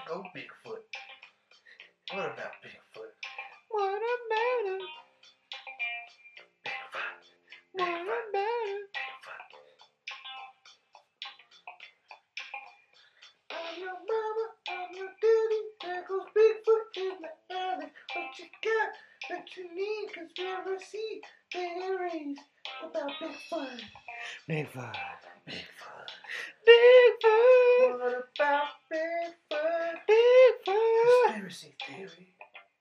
go Bigfoot. What about Bigfoot? What about him? Bigfoot. What about him? Bigfoot. I'm your mama, I'm your daddy. There goes Bigfoot in the alley. What you got that you need? Conspiracy theories about Bigfoot. Bigfoot. Bigfoot. Bigfoot. What about Bigfoot? Bigfoot. Conspiracy theory.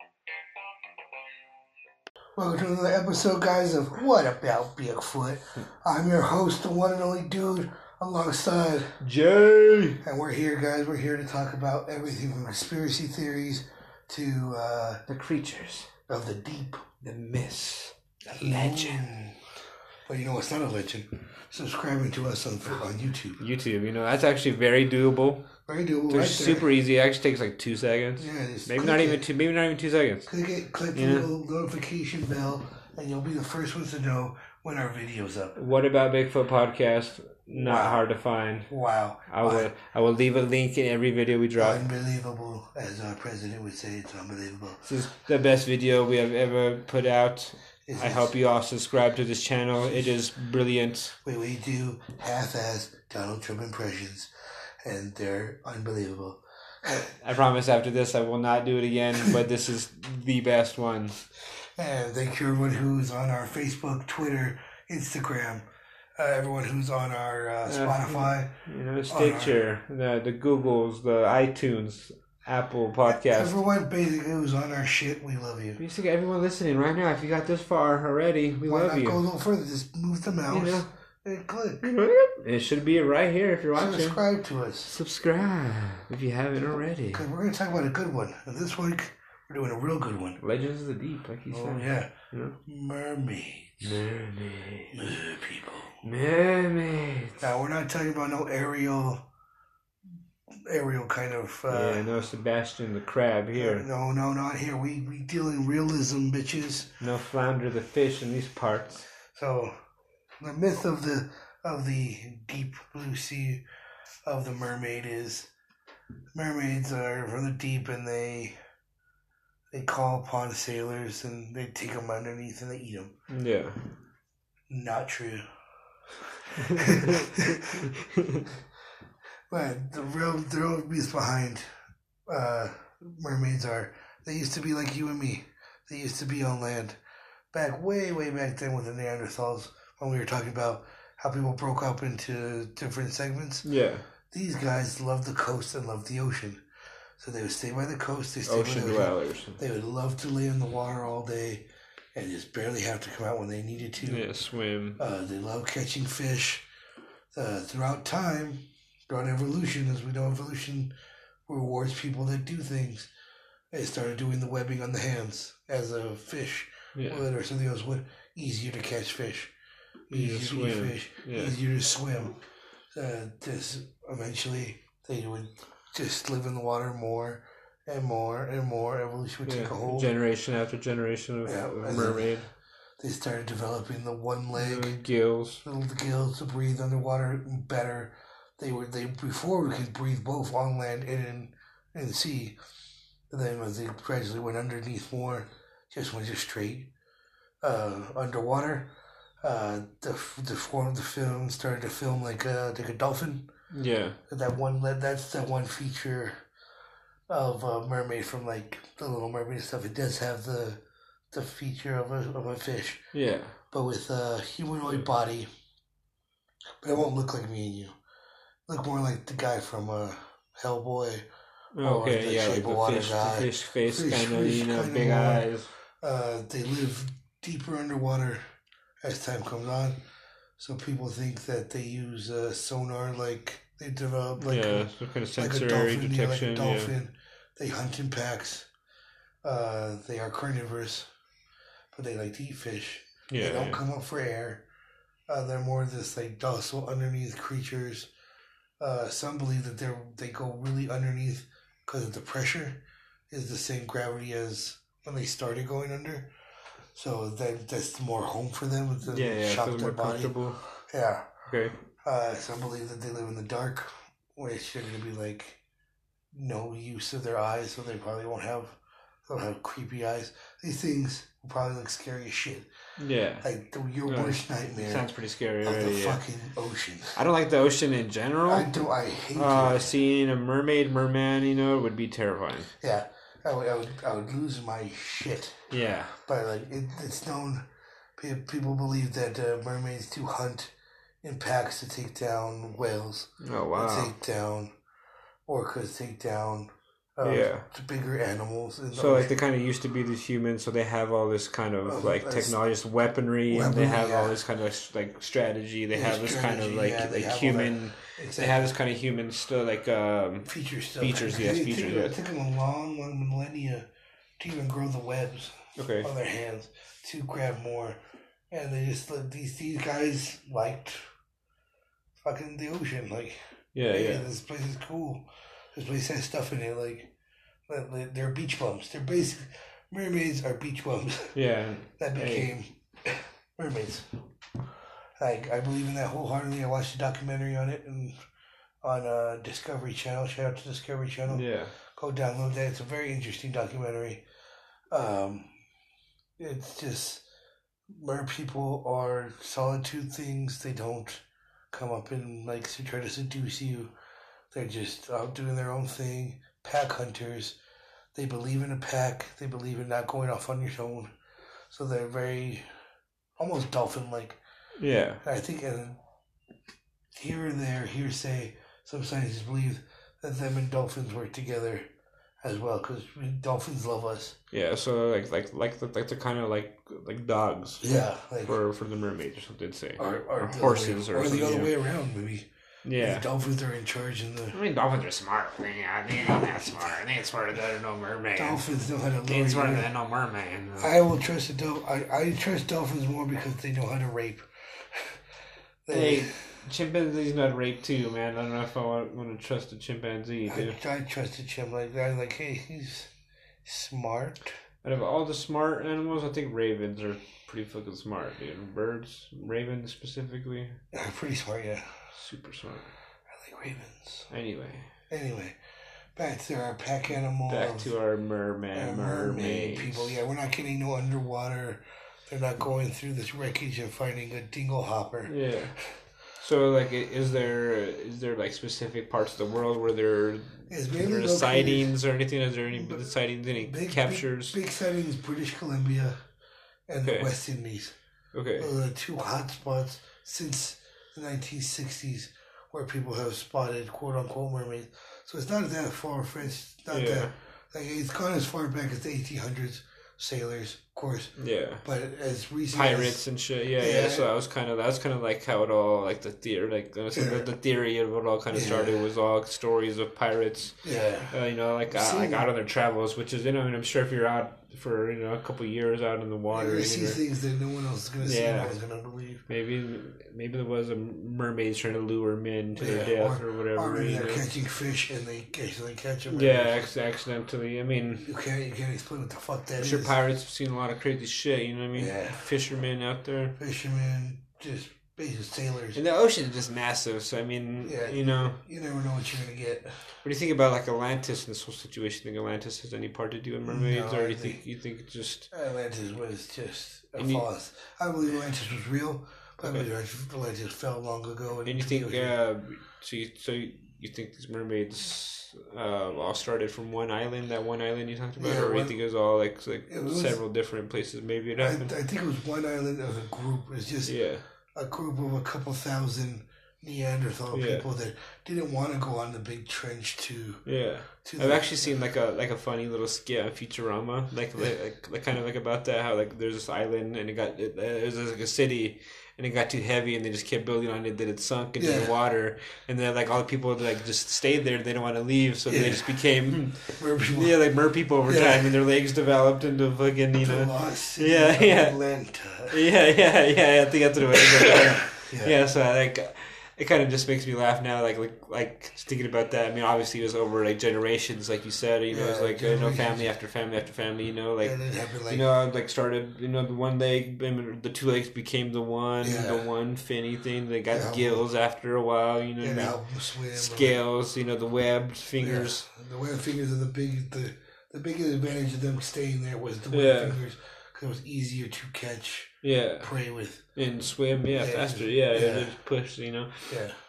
Welcome to another episode, guys, of What About Bigfoot. I'm your host, the one and only dude, alongside Jay. And we're here, guys. We're here to talk about everything from conspiracy theories to The creatures. of the deep, The myths. the legend. Well, you know what's not a legend? Subscribing to us on YouTube. YouTube, you know, that's actually very doable. Very doable. They're Right super easy. It actually takes like 2 seconds. there. Yeah, just Maybe click not it. even 2. Maybe not even 2 seconds. Click it. Click the Yeah. little notification bell, and you'll be the first ones to know when our video's up. What about Bigfoot podcast? Not Wow. hard to find. Wow. I will leave a link in every video we drop. Unbelievable, as our president would say. It's unbelievable. This is the best video we have ever put out. Is I it- hope you all subscribe to this channel. It is brilliant. We do half-ass Donald Trump impressions, and they're unbelievable. I promise after this I will not do it again, but this is the best one. And thank you everyone who's on our Facebook, Twitter, Instagram, everyone who's on our Spotify. You know, Stitcher, the Googles, the iTunes, Apple Podcast. Everyone basically who's on our shit, we love you. Basically, everyone listening right now, if you got this far already, we Why love not you. go a little further? Just move the mouse You know. and click. It should be right here if you're watching. Subscribe to us. Subscribe if you haven't already. Because we're going to talk about a good one. And this week, we're doing a real good one. Legends of the Deep, like you Oh, said. yeah. You know? Mermaids. Mermaids. Mer people. Mermaids. Now, we're not talking about no aerial kind of... Yeah, no Sebastian the Crab here. No, not here. We deal in realism, bitches. No Flounder the Fish in these parts. So, the myth of the deep blue sea of the mermaid is mermaids are from the deep, and they call upon sailors and they take them underneath and they eat them. Yeah. Not true. But the real reason behind mermaids are they used to be like you and me. They used to be on land way back then with the Neanderthals, when we were talking about how people broke up into different segments. Yeah. These guys loved the coast and loved the ocean. So they would stay by the coast, they stay Ocean by the dwellers. They would love to lay in the water all day and just barely have to come out when they needed to. Yeah, swim. They love catching fish. Throughout time, throughout evolution, as we know, evolution rewards people that do things. They started doing the webbing on the hands as a fish Yeah. would, or something else would. Easier to catch fish. Easier to Easier to swim. eat fish. Yeah. Easier to swim. This eventually they would just live in the water more and more and more. Evolution would take a hold. Generation after generation of Yeah, mermaid. They started developing the one leg, Gills. the gills to breathe underwater better. They before we could breathe both on land and in the sea. But then as they gradually went underneath more, just went just straight underwater. The film started to film like a dolphin. Yeah. That's that one feature of a mermaid from like the Little Mermaid stuff. It does have the feature of a fish, Yeah. but with a humanoid body. But it won't look like me and you. Look more like the guy from Hellboy. Okay, the yeah, Shape like of the Water fish, guy. the fish face Fish kind of, you know, kinda big more. eyes. They live deeper underwater as time comes on. So people think that they use sonar, like they develop like Yeah, some kind of like a sensory dolphin, detection. like a dolphin. They hunt in packs. They are carnivores, but they like to eat fish. Yeah. They don't come up for air. They're more just like docile underneath creatures. Some believe that they go really underneath because of the pressure is the same gravity as when they started going under. So that's more home for them. With the Yeah, shock feels their more body. comfortable. Yeah. Okay. Some believe that they live in the dark, which are going to be like no use of their eyes, so they probably they'll have creepy eyes. These things will probably look scary as shit. Yeah. Like your worst nightmare. Sounds pretty scary of already. The fucking ocean. I don't like the ocean in general. I hate it. Seeing a merman, would be terrifying. Yeah. I would lose my shit. Yeah. But like it's known, people believe that mermaids do hunt in packs to take down whales. Oh wow! Take down orcas, take down bigger animals. So like they kind of used to be these humans, so they have all this kind of like technology, weaponry, and they have all this kind of like strategy. They have this kind of like human. Exactly. They have this kind of human still like features. Features. It took them a long millennia to even grow the webs on their hands to grab more, and they just these guys liked fucking the ocean. Like hey, this place is cool. This place has stuff in it like they're beach bums. They're basic mermaids are beach bums. Yeah, that became mermaids. Like I believe in that wholeheartedly. I watched a documentary on it on Discovery Channel. Shout out to Discovery Channel. Yeah, go download that. It's a very interesting documentary. It's just mer people are solitude things. They don't come up and like to try to seduce you. They're just out doing their own thing. Pack hunters. They believe in a pack. They believe in not going off on your own. So they're very almost dolphin-like. Yeah. I think here and there, hearsay, some scientists believe that them and dolphins work together as well, because dolphins love us. Yeah, so like they're kind of like dogs. Yeah, like for the mermaids or something. Say or horses or the other way around, maybe. Yeah, the dolphins are in charge in the. I mean, dolphins are smart. They ain't that smart. They ain't smarter than no mermaid. Dolphins know how to. They ain't smarter than no mermaid. I will trust I trust dolphins more because they know how to rape. Hey, chimpanzees not rape too, man. I don't know if I want to trust a chimpanzee, dude. I trust a chimp like that. Like, hey, he's smart. Out of all the smart animals, I think ravens are pretty fucking smart, dude. Birds, ravens specifically. They're pretty smart, yeah. Super smart. I like ravens. Anyway, back to our pack animal. Back to our mermaid people. Yeah, we're not getting no underwater. They're not going through this wreckage and finding a dingle hopper. Yeah. So, like, is there like specific parts of the world where there are sightings or anything? Is there any sightings, any captures? Big sightings, British Columbia and the West Indies. Okay. Those are the two hot spots since the 1960s where people have spotted quote-unquote mermaids. So it's not that far-fetched. It's gone as far back as the 1800s. Sailors, of course. Yeah. But as recent pirates and shit. Yeah. So that was kind of like how it all, like the theory, like the theory of what all kind of started was all stories of pirates. Yeah. Like out on their travels, which is I'm sure if you're out for a couple of years out in the water, you see things that no one else is gonna see. No one's gonna believe. Maybe there was a mermaid trying to lure men to their death or whatever. Or maybe they're catching fish and they actually catch them. Yeah, accidentally. I mean, you can't explain what the fuck that is. I'm sure pirates have seen a lot of crazy shit. You know what I mean? Yeah. Fishermen out there. Just basic sailors. And the ocean is just massive, so I mean, you never know what you're gonna get. What do you think about like Atlantis in this whole situation? Think Atlantis has any part to do with mermaids, or do you think it's just Atlantis was just a false? I believe Atlantis was real, but I believe Atlantis fell long ago. And you think so you think these mermaids all started from one island? That one island you talked about, or you think it was all like several different places? Maybe it happened. I think it was one island as a group. It's just a group of a couple thousand Neanderthal people that didn't want to go on the big trench to. Yeah, I've actually seen like a funny little skit on Futurama, like kind of like about that, how like there's this island and it was like a city. And it got too heavy, and they just kept building on it. Then it sunk into the water, and then like all the people like just stayed there. They didn't want to leave, so they just became mer people over time, and their legs developed into fucking Atlanta. I think that's what it was. So it kind of just makes me laugh now, like thinking about that. I mean, obviously it was over like generations, like you said. You know, it was like family after family after family. You know, like started. You know, the one leg, the two legs became the one finny thing. They got gills after a while. You know, and help them swim. Scales. You know, the webbed fingers. Yeah. The webbed fingers are the biggest advantage of them staying there was the webbed fingers. It was easier to catch, prey with, and swim, faster, just push, you know.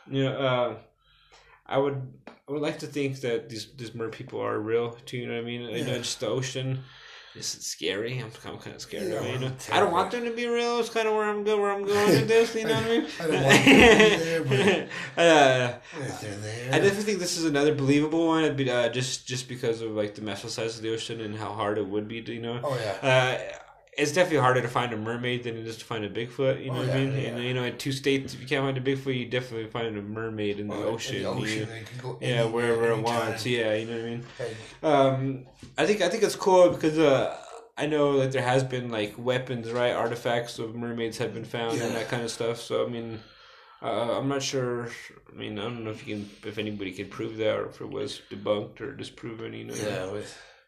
I would like to think that these mer people are real too. You know what I mean? You know, just the ocean is scary. I'm kind of scared of it. You know, I don't want them to be real. It's kind of where I'm going with this. You know what I mean? I don't want them to be there, but if they're there, I definitely think this is another believable one. It'd be just because of like the massive size of the ocean and how hard it would be to, you know. Oh yeah. It's definitely harder to find a mermaid than it is to find a Bigfoot. You know what I mean? Yeah. And you know, in 2 states, if you can't find a Bigfoot, you definitely find a mermaid in the ocean. In the ocean, they can go wherever it wants. Yeah, you know what I mean. I think it's cool because I know that there has been like weapons, right? Artifacts of mermaids have been found and that kind of stuff. So I mean, I'm not sure. I mean, I don't know if anybody can prove that or if it was debunked or disproven. You know? Yeah,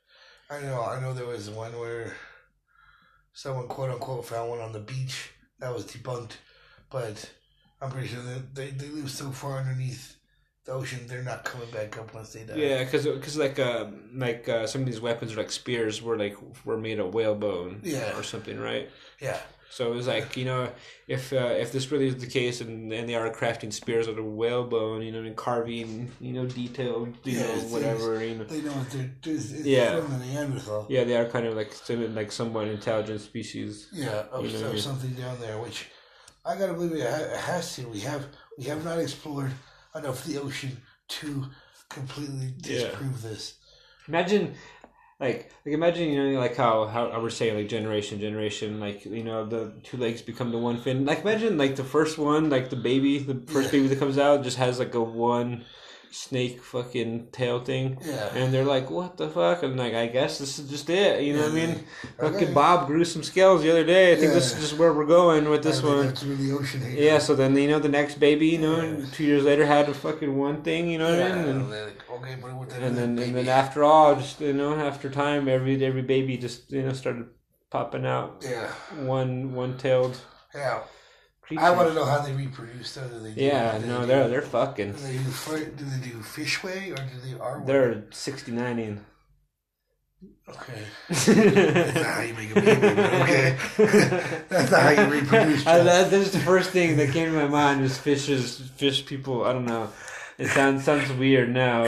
I know there was one where someone quote unquote found one on the beach that was debunked, but I'm pretty sure that they live so far underneath the ocean they're not coming back up once they die. Yeah, because like some of these weapons are like spears were made of whalebone or something, right? Yeah. So it was like, you know, if this really is the case and they are crafting spears out of whalebone, you know, and carving, you know, detailed, whatever, you know. They know what they're doing. It's from the Neanderthal. Yeah, they are kind of like somewhat intelligent species. Yeah, of something down there, which I gotta believe it has to. We have not explored enough of the ocean to completely disprove this. Imagine. Like imagine, you know, like how we're saying, like generation, like, you know, the 2 legs become the one fin. Like imagine like the first one, like the first baby that comes out just has like a one snake fucking tail thing. Yeah. And they're like, what the fuck? I'm like, I guess this is just it. You know what I mean? Fucking Bob grew some scales the other day. I think this is just where we're going with this one. That's where the ocean is. Yeah, so then, you know, the next baby, you know, 2 years later had a fucking one thing, you know what I mean? And then after all, just, you know, after time, every baby just, you know, started popping out. Yeah. One-tailed. Yeah. Creatures. I want to know how they reproduce. They're fucking. Do they do fish way or do they R way? They're 69ing. Okay. That's not how you make a baby, okay? That's not how you reproduce. That's the first thing that came to my mind is fish people. I don't know. It sounds weird now.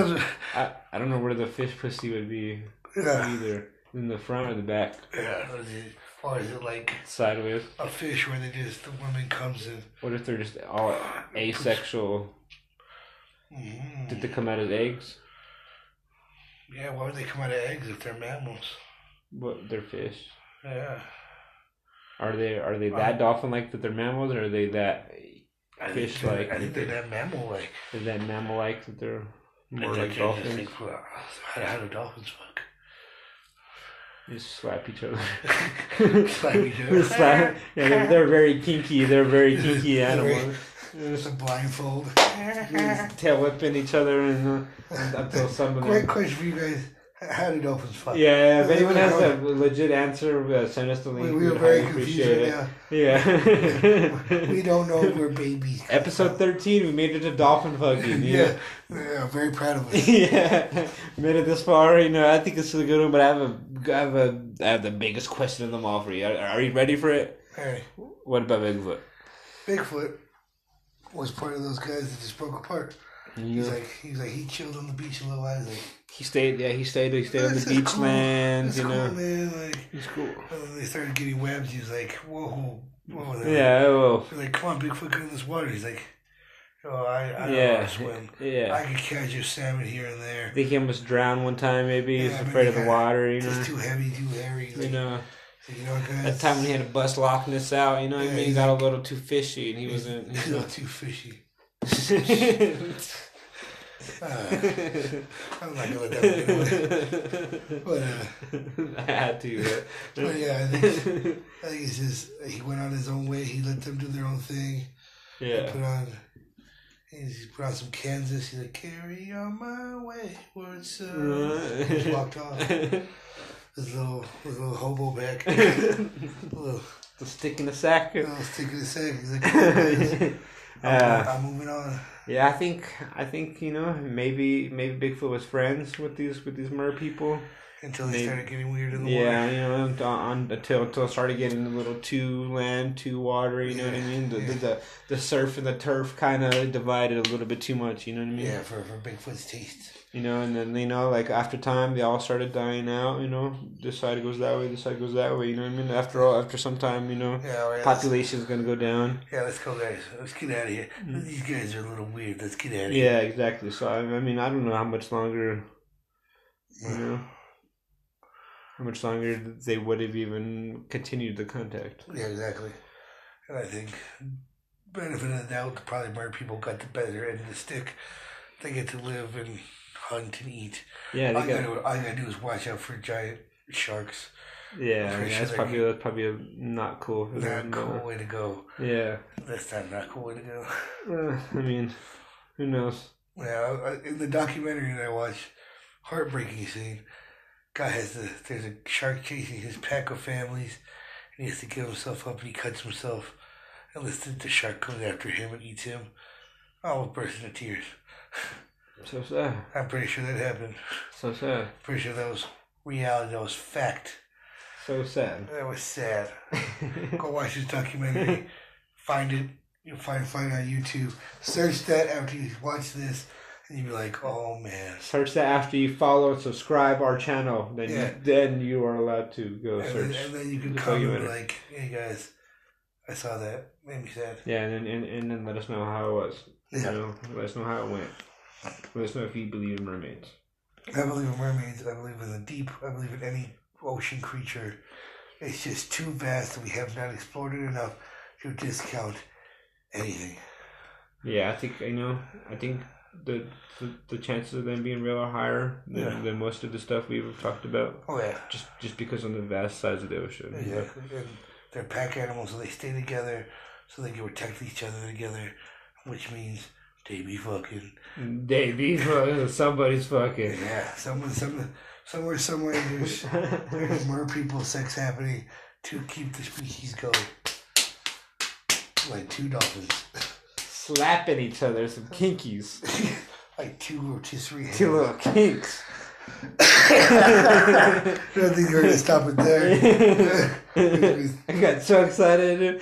I don't know where the fish pussy would be either. In the front or the back. Yeah. Or is it like sideways? A fish where the woman comes in. What if they're just all asexual? Mm. Did they come out as eggs? Yeah, why would they come out of eggs if they're mammals? But they're fish. Yeah. Are they that dolphin-like that they're mammals, or are they that fish-like? I think they're that mammal-like. Is that mammal-like that they're more like dolphins? How do dolphins fuck? Just slap each other. Slap each other. Yeah, they're very kinky. They're very kinky animals. Just a blindfold. Tail whipping each other until some of them. Great question for you guys. How do dolphins fuck? Yeah, if anyone has a legit answer, send us the link. We were very confused right now. Yeah. We don't know if we're babies. Episode 13, we made it to dolphin fucking. Yeah, very proud of us. Yeah, made it this far. You know, I think this is a good one, but I have the biggest question of them all for you. Are you ready for it? All right. What about Bigfoot? Bigfoot was part of those guys that just broke apart. Yeah. He's like he chilled on the beach a little while. He stayed on the beach lands, you know. Cool, man. He's cool. And they started getting webs. He's like, whoa. Yeah, whoa. They're like, come on, Bigfoot, get in this water. He's like, I don't know how to swim. Yeah. I can catch a salmon here and there. I think he almost drowned one time, maybe. He was afraid of the water, you know. It's too heavy, too hairy. You know. You know, guys. That time when he had to bust Loch Ness out, you know what I mean? He got a little too fishy, and he's not too fishy. I'm not gonna let that one get away. But I had to. But yeah, I think it's just he went on his own way. He let them do their own thing. Yeah. He's put on some Kansas. He's like, carry on my way. He walked off. His little hobo back. The stick in the sack. He's like, I'm moving on. Yeah, I think maybe Bigfoot was friends with these mer people until they started getting weird in the water. Yeah, until it started getting a little too land, too water. You know what I mean? The surf and the turf kind of divided a little bit too much. You know what I mean? Yeah, for Bigfoot's taste. And then like after time they all started dying out. This side goes that way, this side goes that way. You know what I mean? After some time, population's gonna go down. Yeah, let's go, guys. Let's get out of here. These guys are a little weird. Let's get out of here. Yeah, exactly. So I mean, I don't know how much longer. How much longer they would have even continued the contact. Yeah, exactly. And I think, benefit of the doubt, probably more people got the better end of the stick. They get to live and hunt and eat. Yeah, all I gotta do is watch out for giant sharks. Yeah, that's probably a not cool. Not cool way to go. Yeah. That's not cool way to go. I mean, who knows? Yeah, in the documentary that I watched, heartbreaking scene. There's a shark chasing his pack of families, and he has to give himself up, and he cuts himself, and the shark comes after him and eats him. I almost burst into tears. So sad. I'm pretty sure that happened. So sad. Pretty sure that was reality. That was fact. So sad. That was sad. Go watch this documentary. Find it. You'll find it on YouTube. Search that after you watch this. And you'd be like, oh, man. Search that after you follow and subscribe our channel. Then you are allowed to go search. And then you can comment like, hey, guys, I saw that. Made me sad. Yeah, and then let us know how it was. Yeah. Let us know how it went. Let us know if you believe in mermaids. I believe in mermaids. I believe in the deep. I believe in any ocean creature. It's just too vast. We have not explored it enough to discount anything. Yeah, I think the chances of them being real are higher than most of the stuff we've talked about. Oh yeah, just because of the vast size of the ocean. Exactly, and they're pack animals, so they stay together, so they can protect each other together, which means they be fucking. Somebody's fucking. Yeah, somewhere there's more people sex happening to keep the species going. Like two dolphins. Slapping each other, some kinkies. Like two or three. Two little kinks. I don't think we're gonna stop it there. I got so excited.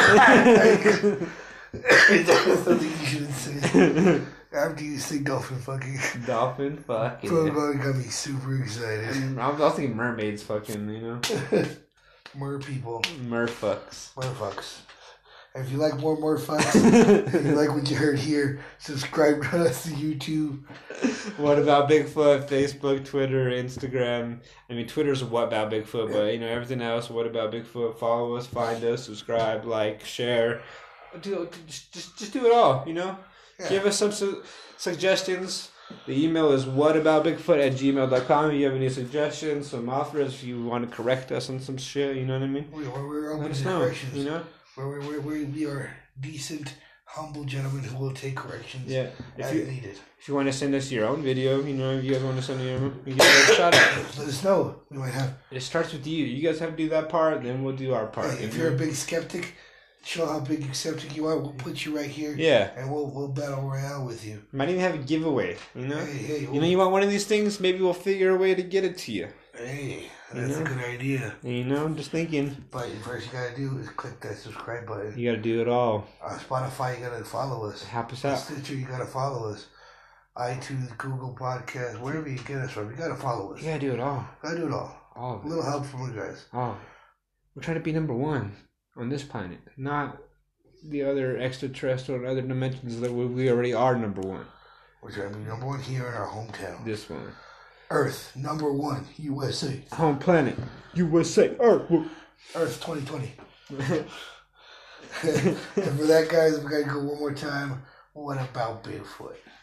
That's something you shouldn't say. After you say dolphin fucking. Dolphin fucking. Probably got me super excited. I was thinking mermaids fucking, Mer people. Merfucks. Merfucks. And if you like more fucks, if you like what you heard here, subscribe to us to YouTube. What About Bigfoot? Facebook, Twitter, Instagram. I mean, Twitter's What About Bigfoot, but everything else. What About Bigfoot? Follow us, find us, subscribe, like, share. Just do it all. Yeah. Give us some suggestions. The email is whataboutbigfoot@gmail.com. If you have any suggestions, some offers, if you want to correct us on some shit, you know what I mean? We're open to corrections. We are decent, humble gentlemen who will take corrections as needed. If you want to send us your own video, if you guys want to send your own, you get a shout out. Let us know. We might have. It starts with you. You guys have to do that part, then we'll do our part. Hey, if you're a big skeptic, show how big a skeptic you are. We'll put you right here. Yeah. And we'll battle royale with you. Might even have a giveaway. Hey, you want one of these things? Maybe we'll figure a way to get it to you. Hey, that's a good idea. I'm just thinking. But first you gotta do is click that subscribe button. You gotta do it all. On Spotify, you gotta follow us. Help us out. Stitcher, you gotta follow us. iTunes, Google Podcasts, wherever you get us from, you gotta follow us. You gotta do it all. Gotta do it all. All of it. A little help from you guys. Oh, we're trying to be number one on this planet, not the other extraterrestrial and other dimensions that we already are number one. We're trying to be number one here in our hometown. This one. Earth, number one, USA. Home planet, USA. Earth 2020. And for that, guys, we gotta go one more time. What about Bigfoot?